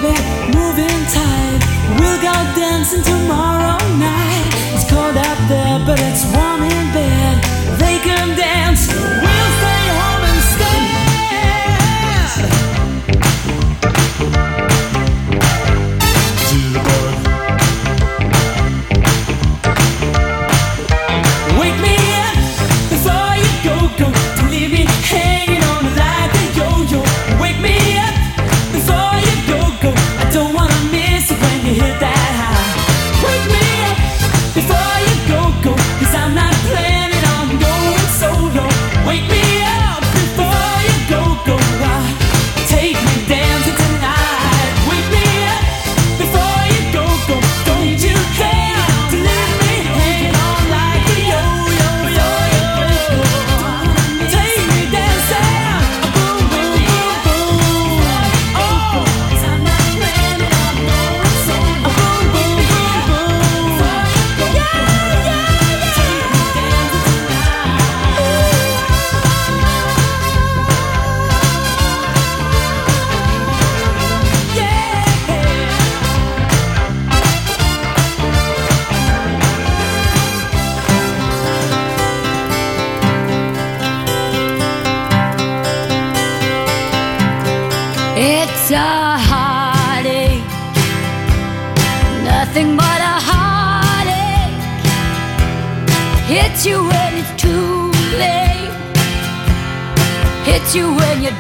baby, moving tight. We'll go dancing tomorrow night. It's cold out there, but it's warm in bed. They can dance, we'll stay home instead. Wake me up before you go. Don't leave me hanging on like a yo-yo. Wake me up before you go. I don't wanna miss it when you hit that high. Wake me up before you go, 'cause I'm not planning on going solo. Wake me up before you go. Take me dancing tonight. Wake me up before you go. Don't you care to leave me hanging on like a yo-yo. Take me dancing, boom, boom, boom, boom. Oh, 'cause I'm not planning on going solo. Boom, boom, boom, boom. Yeah, yeah, yeah. Take me dancing tonight. Yeah. It's a heartache, nothing but a heartache. Hits you when it's too late, hits you when you're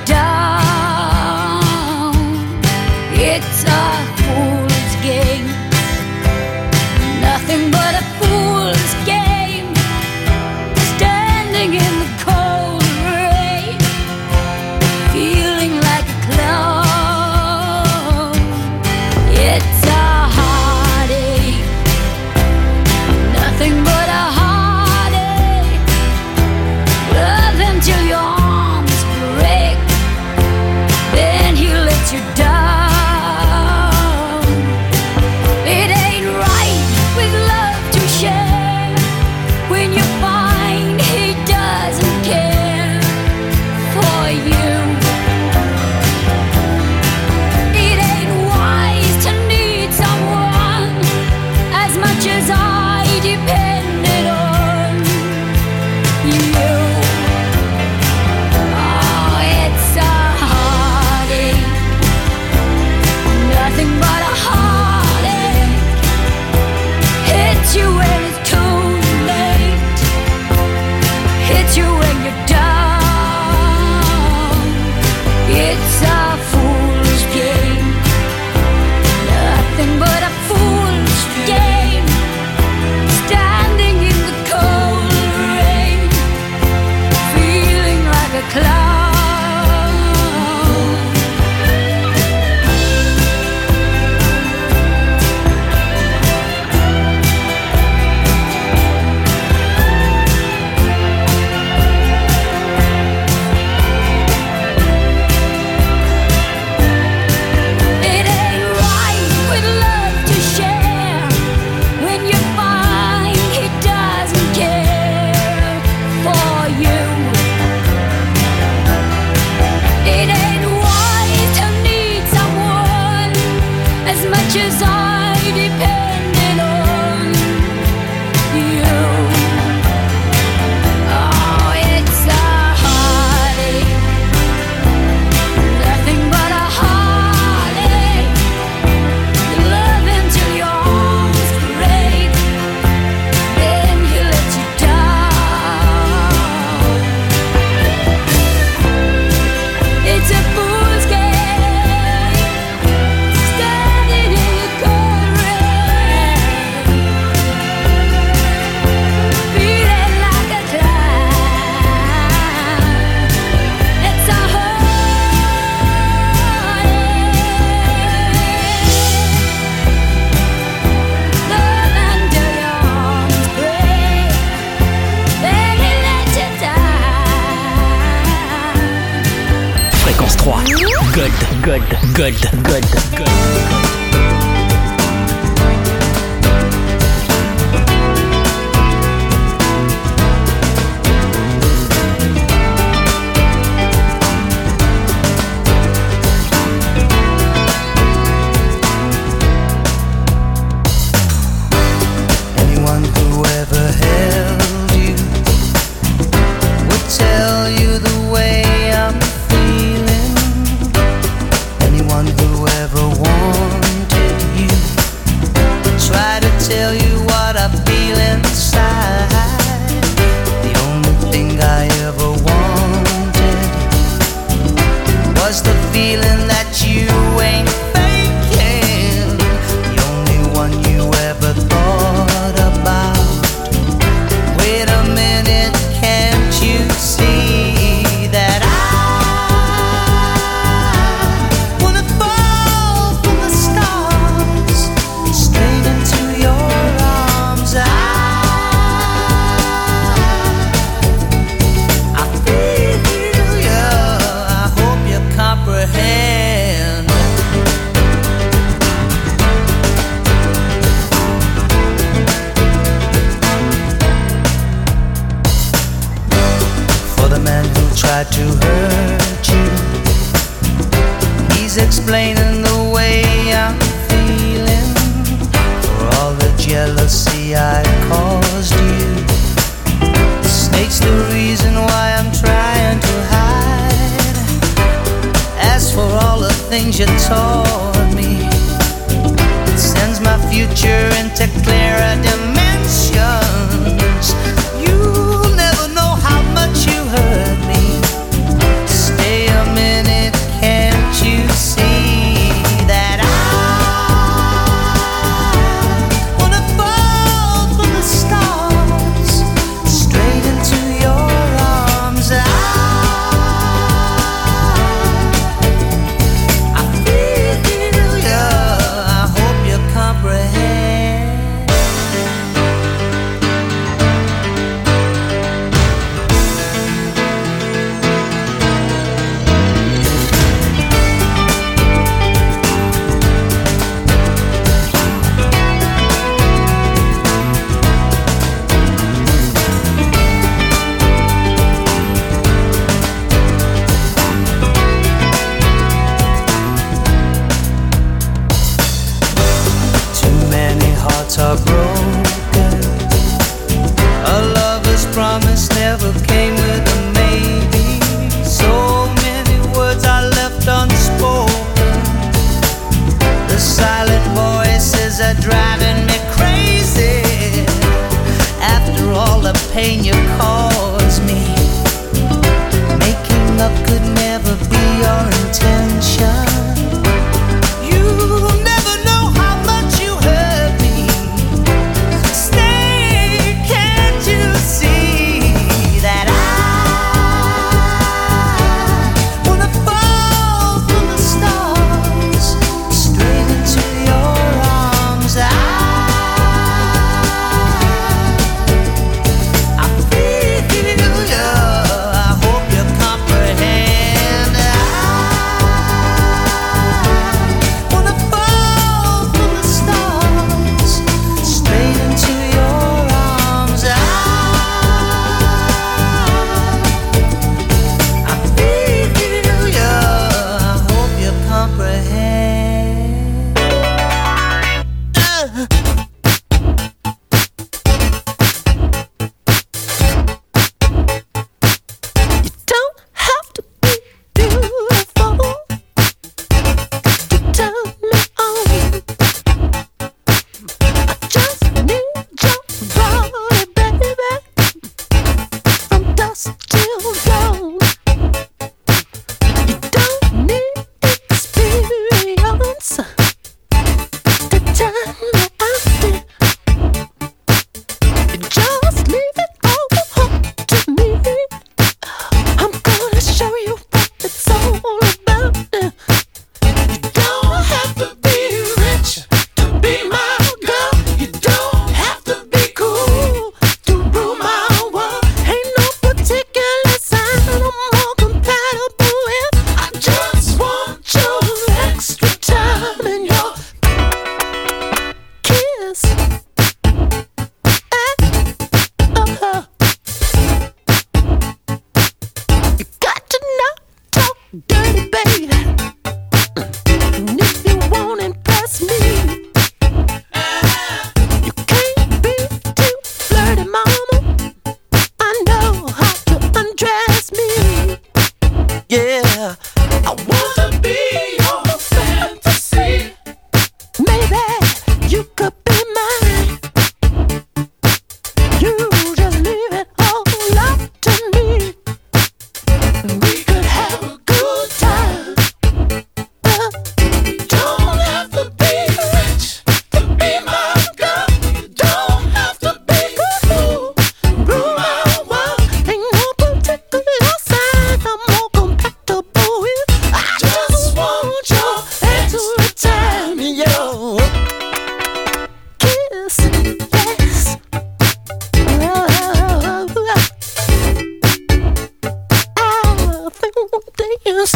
down. It's a fool's game, nothing but a fool's game. Standing in the cold rain, feeling like a clown. It's a heartache, nothing but a heartache. Love him till your arms break, then he lets you down. It ain't right with love to share when you find he doesn't care for you. It ain't wise to need someone as much as I depended on you. Oh, it's a heartache, nothing but a heartache. Hits you when it's too late, hits you when you're down. It's a fool's game, nothing but a fool's game. Standing in the cold rain, feeling like a clown. It ain't right with love to share when you find he doesn't care for you. It ain't wise to need someone as much as I depended on you. Oh, it's a heartache, nothing but a heartache. You love him till your arms break, then he lets you down. It's a fool's game, standing in the cold rain, feeling like a clown. It's a heartache, love until your arms break, then he lets you down. Fréquence 3. Gold. things you taught me. It sends my future into clearer dimensions. You'll never know how much you hurt me. Stay a minute, can't you see that I wanna fall from the stars straight into your arms? I feel ya, I hope you comprehend. Too many hearts are broken. A lover's promise never came with a maybe. So many words are left unspoken. The silent voices are driving me crazy. After all the pain you caused me, making up could never be your intention. You'll never know how much you hurt me. Stay, can't you see that I wanna fall from the stars straight into your arms? I feel ya, I hope you comprehend. I wanna fall from the stars straight into your arms. I feel ya, I hope you comprehend. You don't have to be beautiful to turn me on. I just need your body, baby, from dusk till dawn. You don't need experience to turn me on. You just leave it all up to me. I'm gonna show you what it's all about. You don't have to be rich to be my girl. You don't have to be cool to rule my world. Ain't no particular sign I'm more compatible with. I just want your extra time and your kiss. You got to not talk dirty, baby. And if you won't impress me, you can't be too flirty, mama. I know how to undress me. Yeah, I wanna be your fantasy. Maybe you could be mine. You just leave it all up to me. We could have a good time. You don't have to be rich to be my girl. You don't have to be cool, rule my world. Ain't no particular sign I'm more compatible with. I just want your extra time and your kiss. Yes. Things.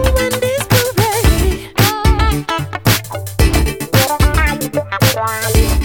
Look out in this parade.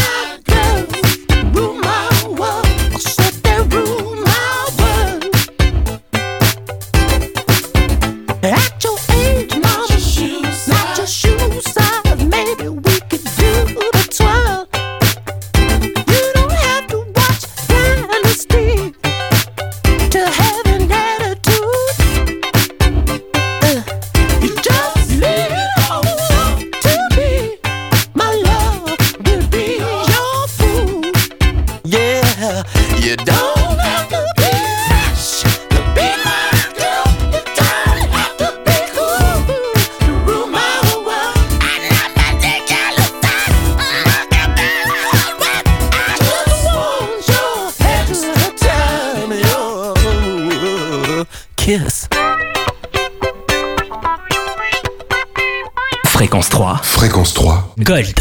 Kiss. Fréquence 3. Fréquence 3. Gold.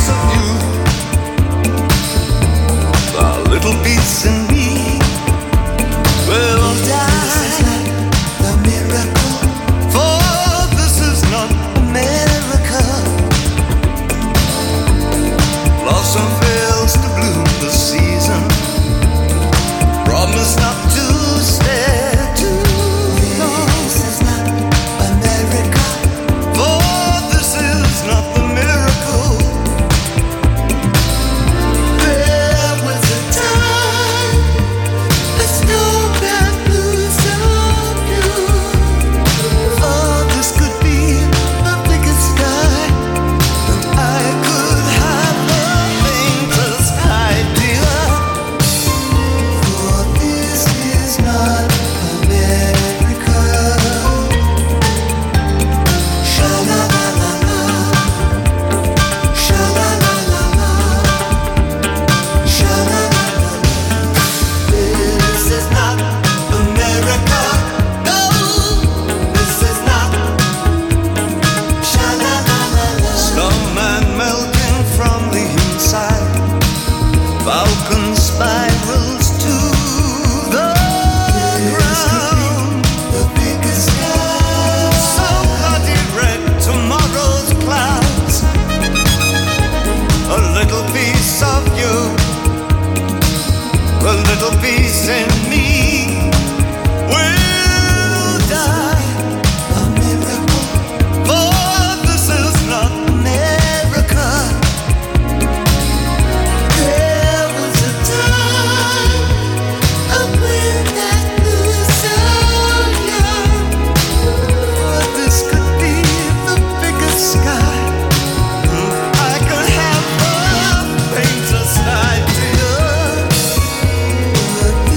Would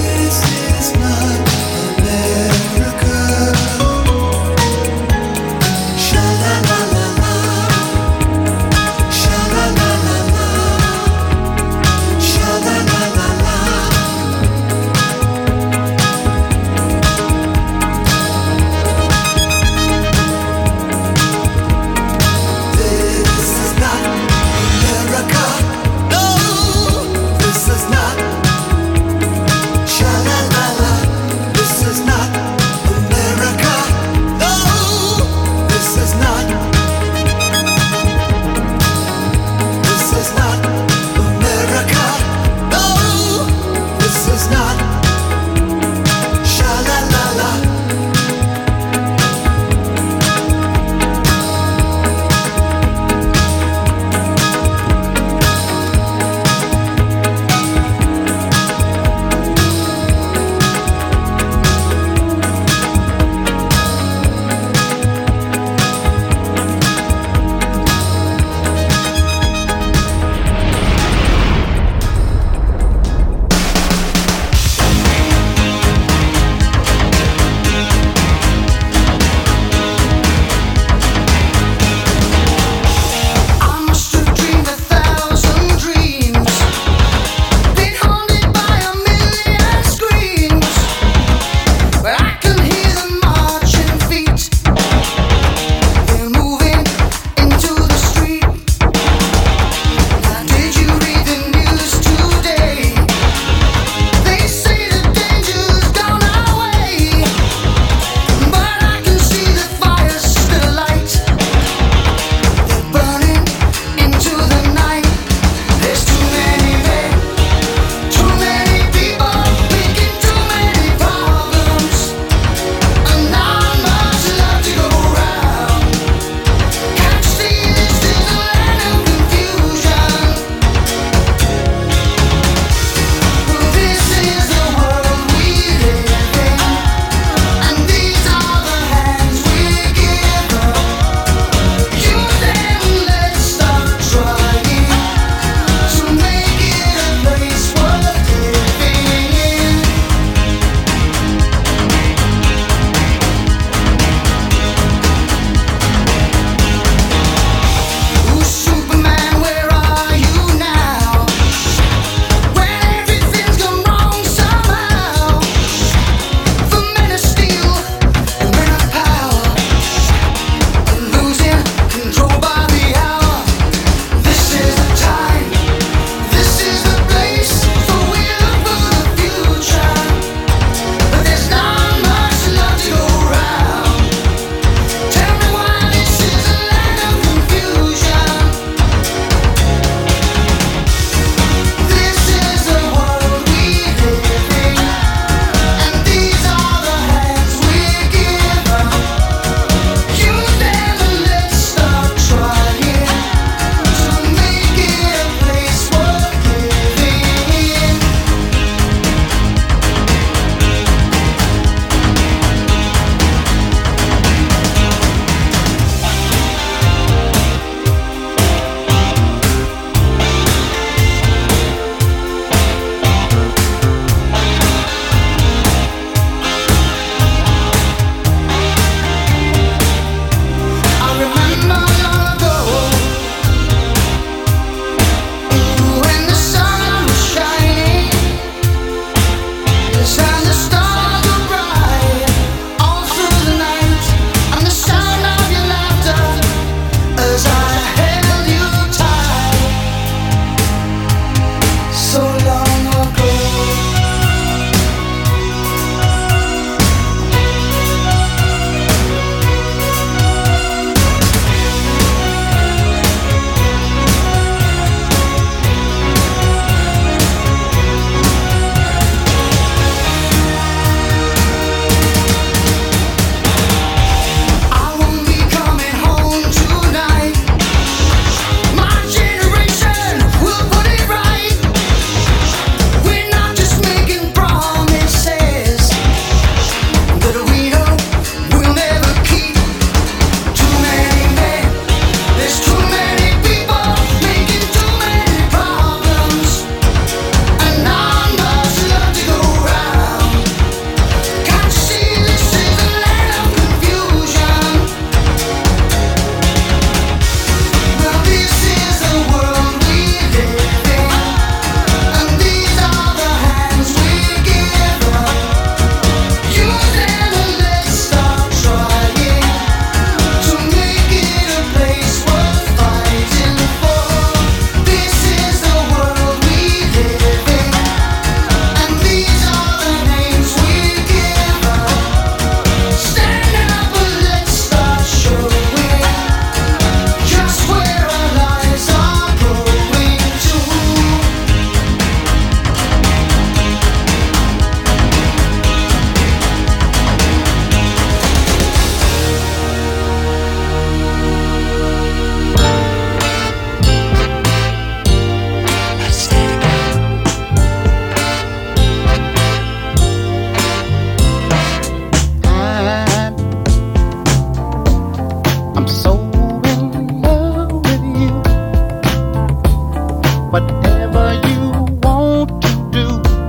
whatever you want to do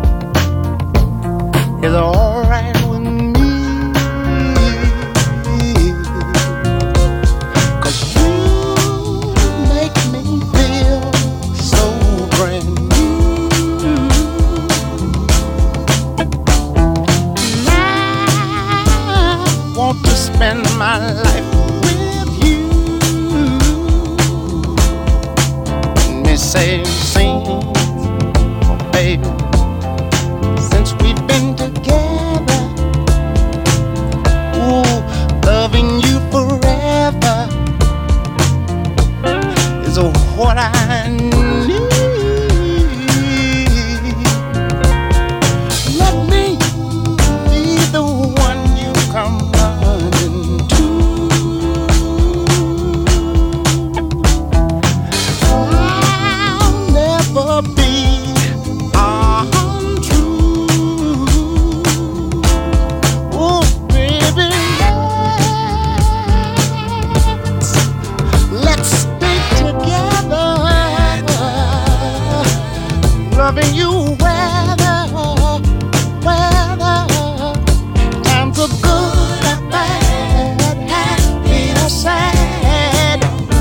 is alright with me. 'Cause you make me feel so brand new. I want to spend my life with you. Same scene, oh baby, since we've been together. Ooh, loving you forever is what I need. Let me be the one you come running to. Be untrue. Oh, baby, let's stay together. Loving you weather times are good and bad, happy or sad.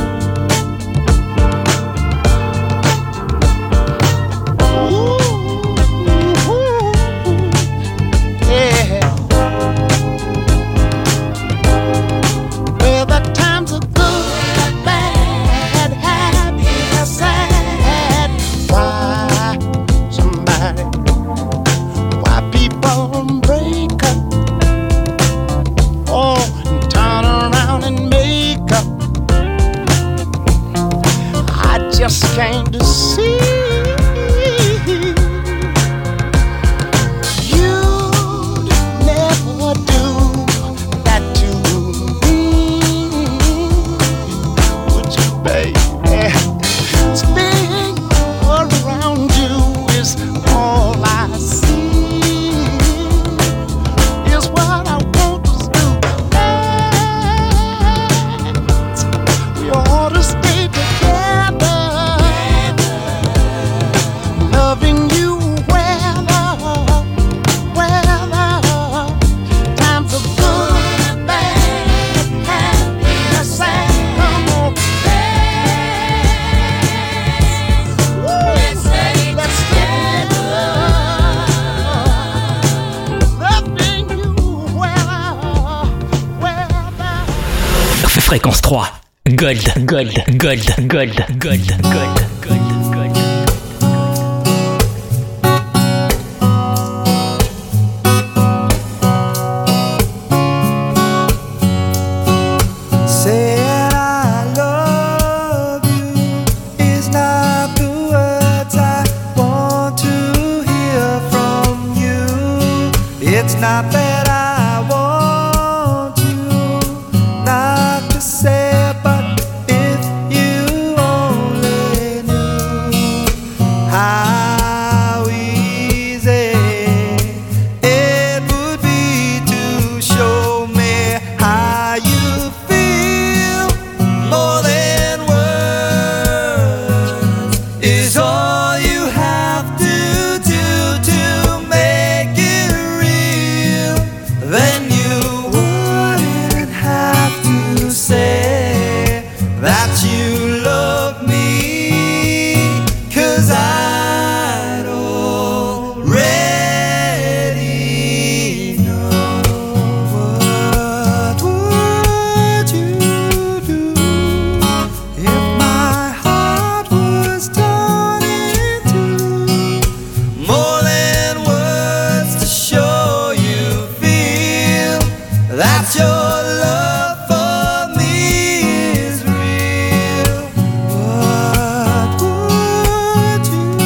Just came to see you'd never do that to me, would you, baby? Staying around you is all I see, is what I want to do. We ought to stay together. Loving you weather times are good and bad, happy or sad. Come on, let's stay together. Loving you weather. Fréquence 3. Gold. Saying I love you is not the words I want to hear from you. It's not that I want you not to say, but if you only knew how easy it would be to show me how you feel. More than words is all you have to do to make it real. Then you wouldn't have to say that you love me, 'cause I'd already know. What would you do if my heart was torn in two? More than words to show you feel that your love for me is real. What would you do?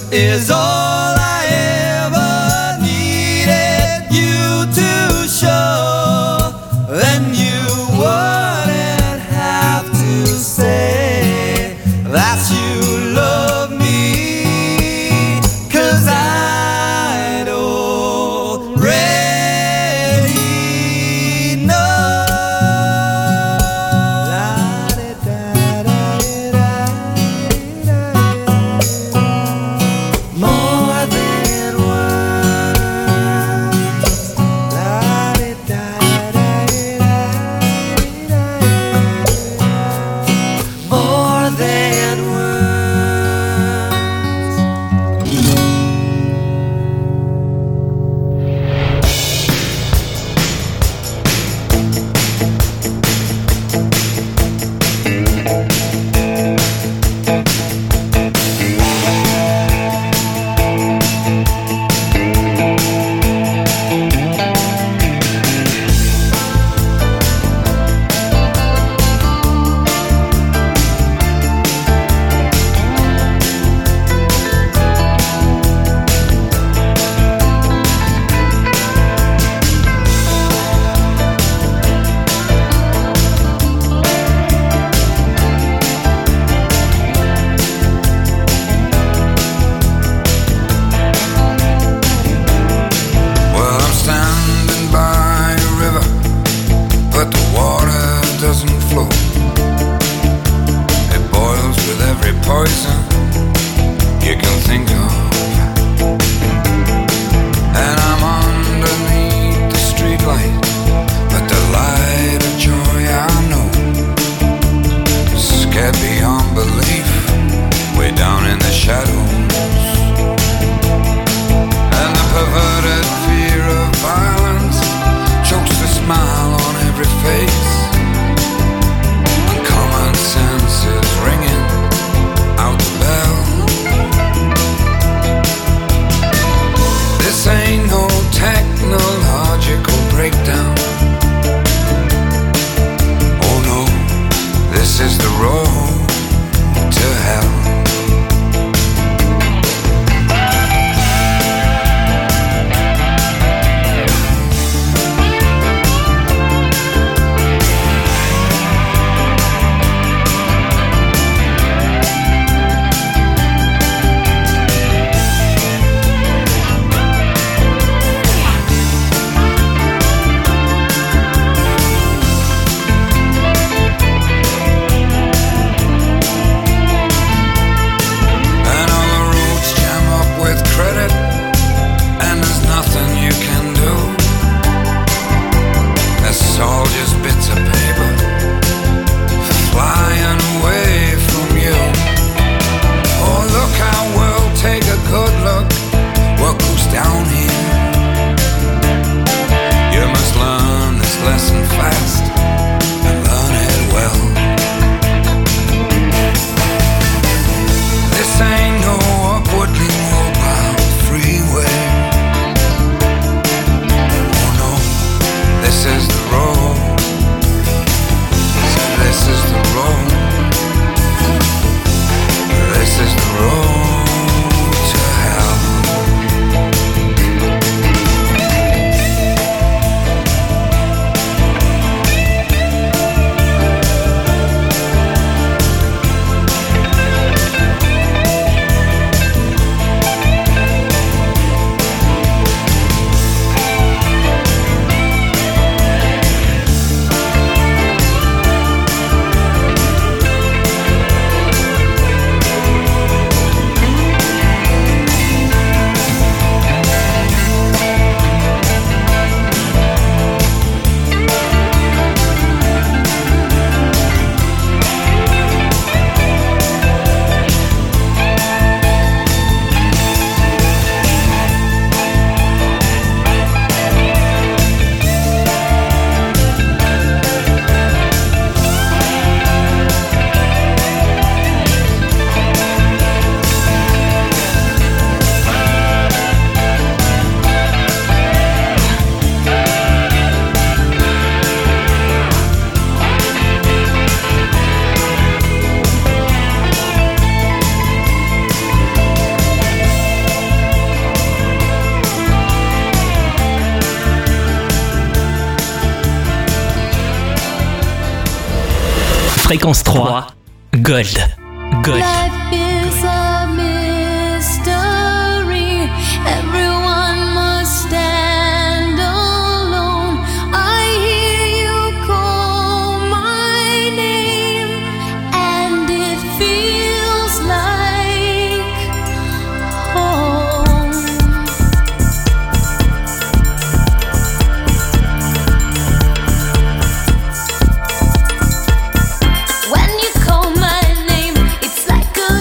is all I ever needed you to show. Then you wouldn't have to say that you love me, 'cause I'd already know. More than words. More than words. Well, I'm standing by a river, but the water doesn't flow. It boils with every poison you can think of. And I'm underneath the streetlight, but the light of joy I know is scared beyond belief, way down in the shadows. And the perverted fear of violence chokes the smile on every face. And common sense is ringing out the bell. This ain't no technological breakdown. Oh no, this is the road to hell. And all the roads jam up with credit, and there's nothing you can do. It's all just bits of paper flying away from you. Oh, look how we'll take a good look what goes down here. You must learn this lesson fast and learn it well. This ain't no upwardly mobile freeway. Oh no, this is the road. So this is the road. This is the road to hell. Fréquence 3, Gold. Gold. Life is a mystery. Everyone must stand alone. I hear you call my name, and it feels like home. When you call my name, it's like a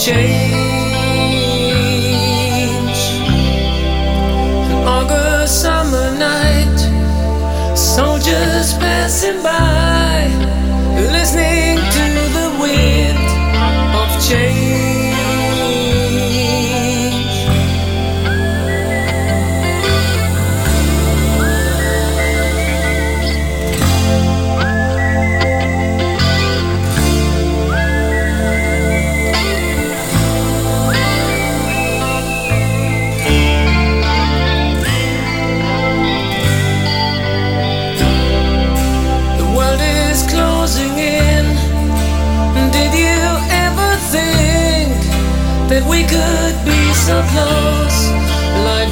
change. An August summer night, soldiers passing by, listening to the wind of change. That we could be so close, like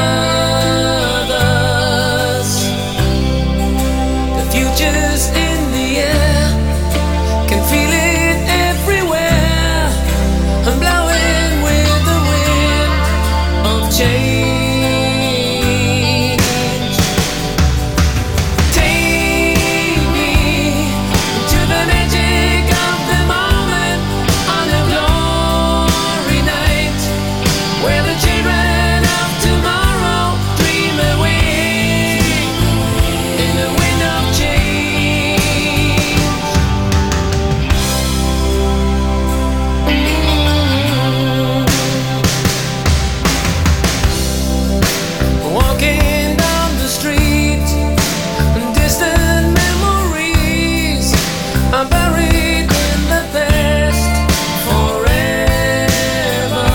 brothers. The future's in the air, can feel it everywhere. I'm blowing with the wind of change. Take me to the magic of the moment on a glory night, where the children of tomorrow dream away in the wind of change. Walking down the street, distant memories are buried in the past forever.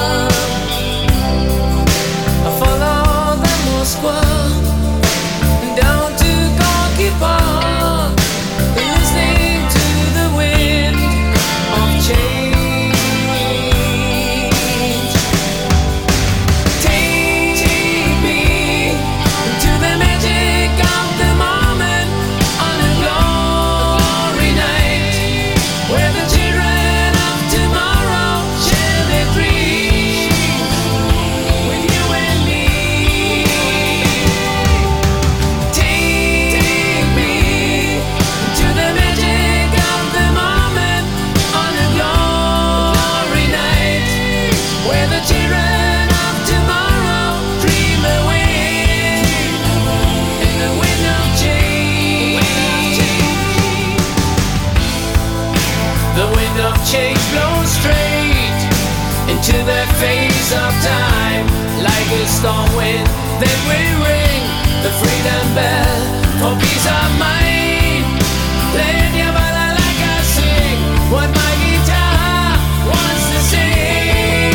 I follow the Moskva down to Gorky Park, listening to the wind of change. Take me to the magic of the moment on a glory night, where the children of tomorrow share their dreams with you and me. Take me to the magic of the moment on a glory night, where the children of tomorrow dream away in the wind of change. The wind of change blows straight into the face of time, like a storm wind that will ring the freedom bell for peace of mind. Play your bala like I sing what my guitar wants to sing.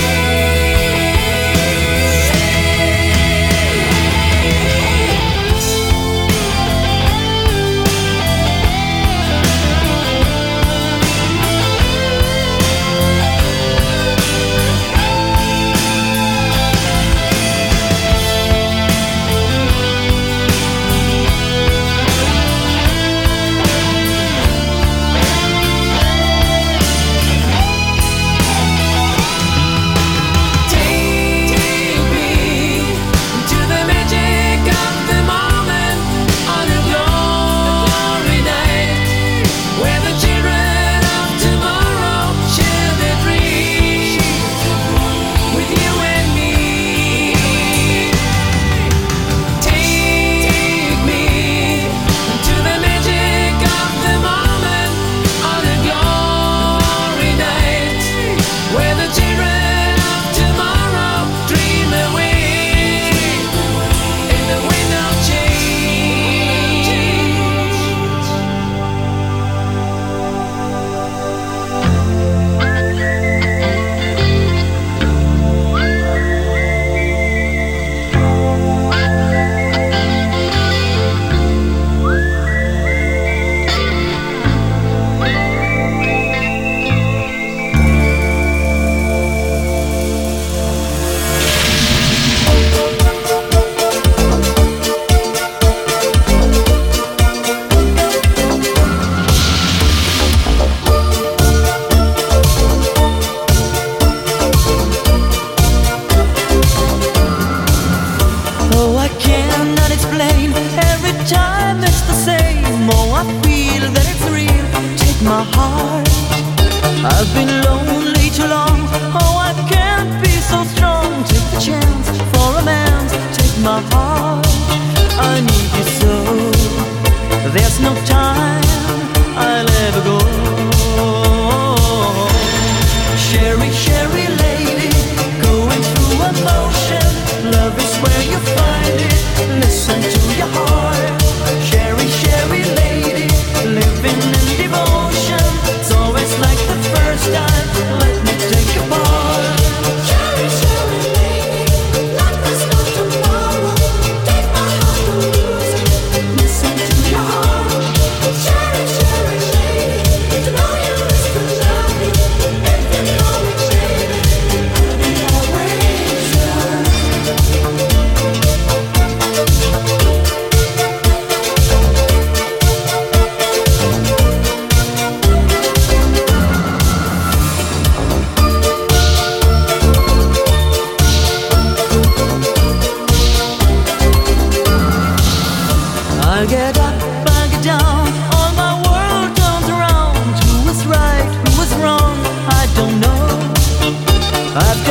I've